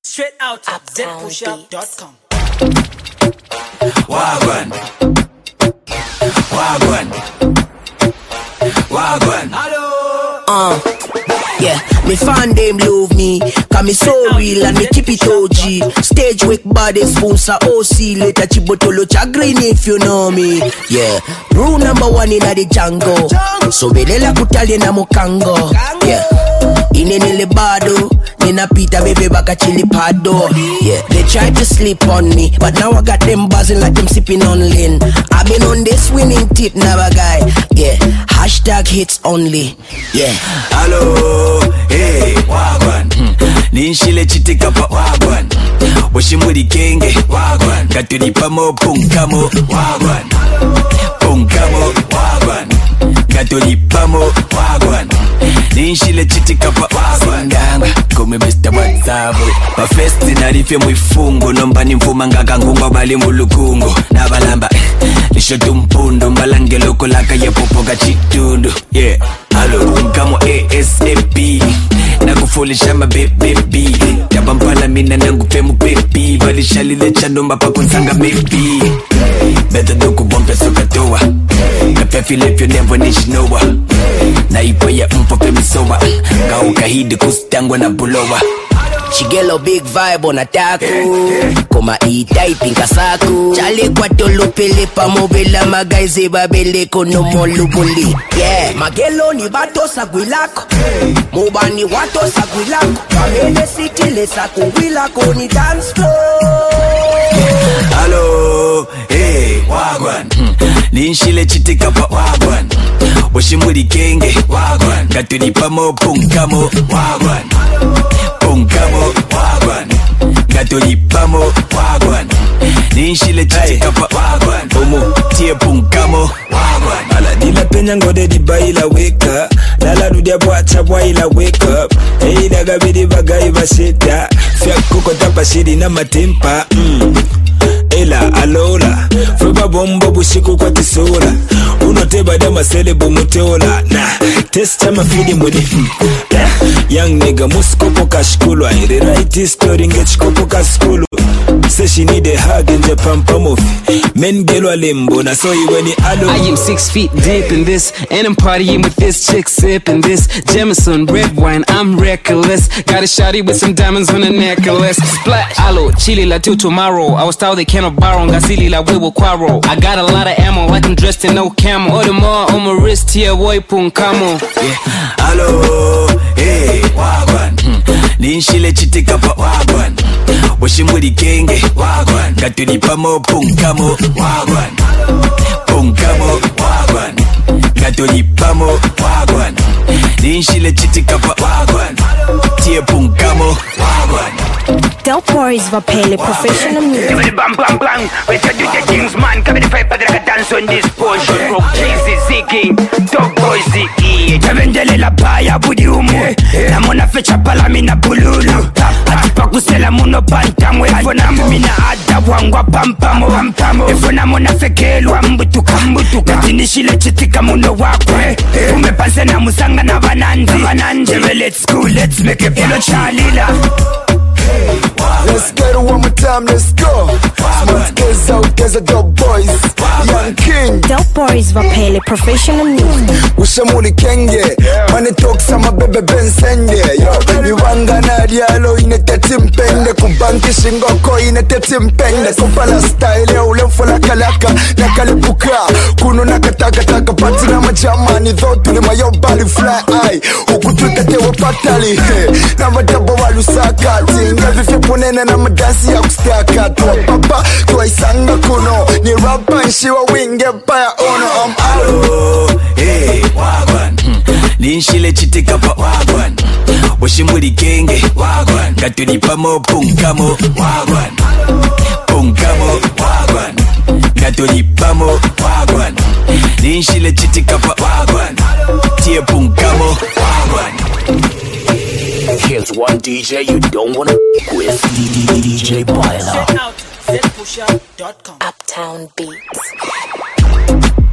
Straight out of zpushup.com. Wagwan. Wagwan. Wagwan. Hello. Yeah, me fan them love me, cause me so real and me keep it OG. Stage wake body sponsor OC, later Chibotolo Chagrin if you know me. Yeah, rule number one in the jungle. So belela kutali na mukango. Yeah, inenele bado, nina pita bebe baka chili pado. Yeah, they tried to sleep on me, but now I got them buzzing like them sipping on lean. I've been on this winning tip, never guy. Yeah, hashtag hits only. Yeah. Hello, hey, wagwan. Ninshile chitika pa wagwan. Washimuri kenge, wagwan. Katulipamo punkamo, wagwan. Punkamo, wagwan. Katulipamo, wagwan. Ninshile chitika pa wagwan. Kume Mr. WhatsApp. Pa festi narife mwifungo. Nomba nimfuma ngaka ngumba bali mulukungo. Nabalamba, nishotu mpundo. Mbalange loko laka ya popoka chitundu. Yeah, hello, nkamo ASAP. Nakufolisha mabebi. Yabampala mina nangupemu pepi. Walishalile chandomba pa kunsanga mepi. Better doku bompe sokatoa. Kapefi lefyo never nishinowa. Na ipo ya mpope misowa. Kaukahidi kustangwa na bulowa. Chigelo big vibe on attack. Koma E-type inkasaku. Chale kwa tolo pele pa mobela magaize babele kono molubuli. Yeah, magelo ni bato sagwilako. Mobani wato sagwilako. Kamele city le sakuwilako ni dance floor. Hello, hey, wagwan. Ninshile chitika pa wagwan. Washimuri kenge, wagwan. Katulipamo punkamo, wagwan. Punkamo, wagwan. Katulipamo, wagwan. Ninshile chitika pa wagwan. Omo, tie punkamo, wagwan. Ala dila penya ngode di baila wake up. Lala nudia bwacha bwaila wake up. Hey daga bidi bagai basita. Fia kuko tapa shidi na matimpa. Ela alola Fuba bombo bushiku kwa tisura Unoteba dama selebo muteola Nah, test chama fidi mwede Young nigga muskopo kashkulu I rewrite this story ngechikopo kaskulu Say she need a hug and the pampa movie Men gelwa limbo na so you when alo I am 6 feet deep in this And I'm partying with this chick sipping this Jameson red wine, I'm reckless Got a shawty with some diamonds on a necklace Splash, alo, chili la till tomorrow I was told they cannot borrow, ngasili la wewe quarrel I got a lot of ammo like I'm dressed in no camo All the more on my wrist here, boy punkamo. Yeah, hello, hey, wagwan. Ninshile chitika pa wagwan. Washimuri kenge, wagwan. Katulipamo punkamo, wagwan. Punkamo, wagwan. Katulipamo, wagwan. Ninshile chitika pa wagwan. Tie punkamo, wagwan. Delpor is Vapele, professional music. Bang bang bang, we can do the things man. Come the fight, but I can dance on this portion. Rock crazy zigging, dog boy ziggy. Tavendele la paya budi umu. Na mona fecha pala mina bululu. Atipa kusela muno pantamwe. Ifona mina ada wangwa pampamo. Ifona mona fekelwa mbutuka. Katinishile chitika muno wakwe. Umepanse na musanga na bananzi. Well, let's go, let's make a pillow chalila. Let's get it one more time, let's go. Smart kids out, kids are dope boys. Young King Delpor is Vapele, professional music. Ushamuli kenge Mane talk sama bebe bensende Yo, Iwanga na dialo inete timpende Kubanki shingoko inete timpende Kumpala style ya ule mfola kalaka Na kalipuka Kuno nakataka taka Pati na majamani Though lima yo bali fly eye Huku tutetewe patali Na madabo walusaka Tinga vifya punene na madansi ya kustaka Tuwa papa, tuwa isanga kuno Ni rapa nshiwa winge paya ono Hello, hey, wagwan. Ninshile chitika pa wagwan. Washimuri kenge, wagwan. Katulipamo punkamo, wagwan. Punkamo, wagwan. Katulipamo, wagwan. Ninshile chitika pa wagwan. Tie punkamo, wagwan. Here's one DJ you don't wanna with DJ Boiler. Straight out zpushup.com. Uptown Beats.